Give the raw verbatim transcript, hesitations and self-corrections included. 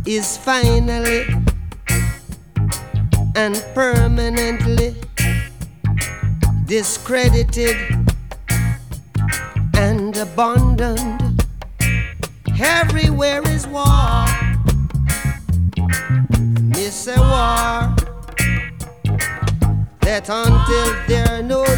is finally and permanently discredited and abandoned. Everywhere is war. Miss a war that until there no